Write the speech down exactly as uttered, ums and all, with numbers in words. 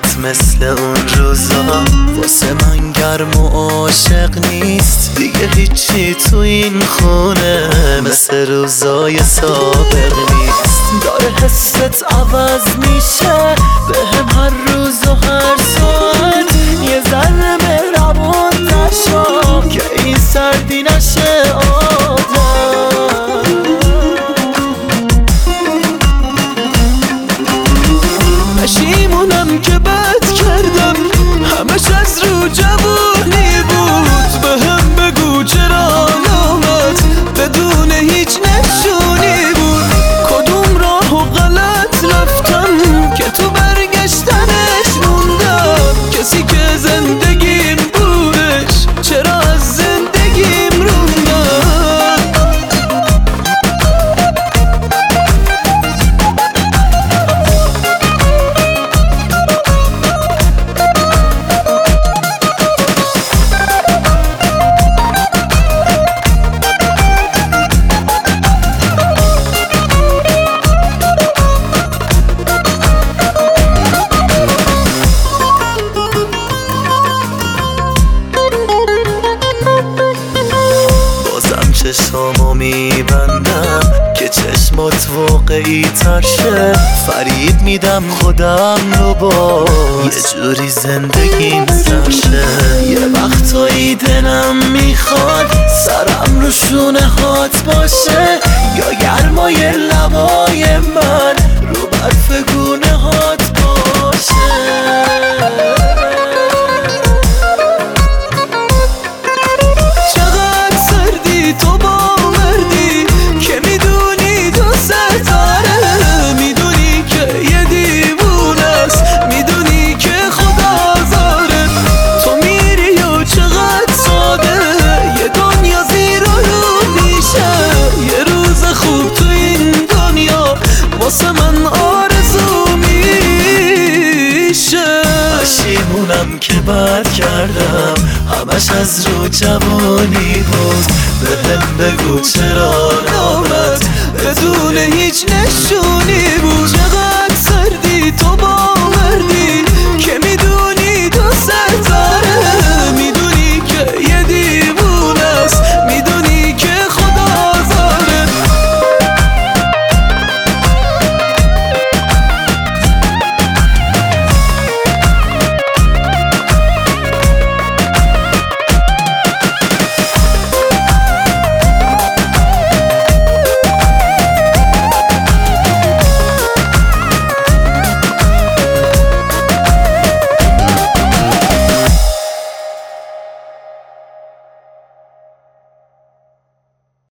حالت مثل اون روزا واسه من گرم و عاشق نیست دیگه، هیچی تو این خونه مثل روزای سابق نیست. داره حست عوض میشه بهم هر روز و هر ساعت، یه ذره مهربون نشو که این سردی نشه عادت. پشیمونم که بد کردم، همش از رو جوانی بود. بهم بگو چرا نامت بدون هیچ نشونی بود. کدوم راهو غلط رفتم که تو برگشتنش موندم. کسی که زندگیم بودش چرا از زندگیم روندم. چشمامو میبندم که چشمات واقعی تر شه. فریب میدم خودم رو با یه جوری زندگیم سرشه. یه وقتایی دلم میخواد سرم رو شونه هات باشه، یا گرمای لبای من رو برف گونه هات باشه. واسه من آرزو میشه. پشیمونم که بد کردم، همش از رو جوانی بود. بهم بگو چرا نامت بدون هیچ نشون